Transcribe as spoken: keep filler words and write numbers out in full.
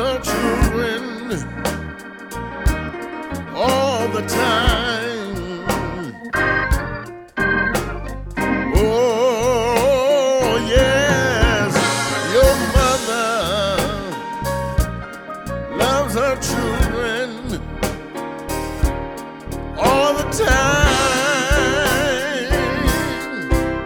her children all the time. Oh, yes, your mother loves her children all the time.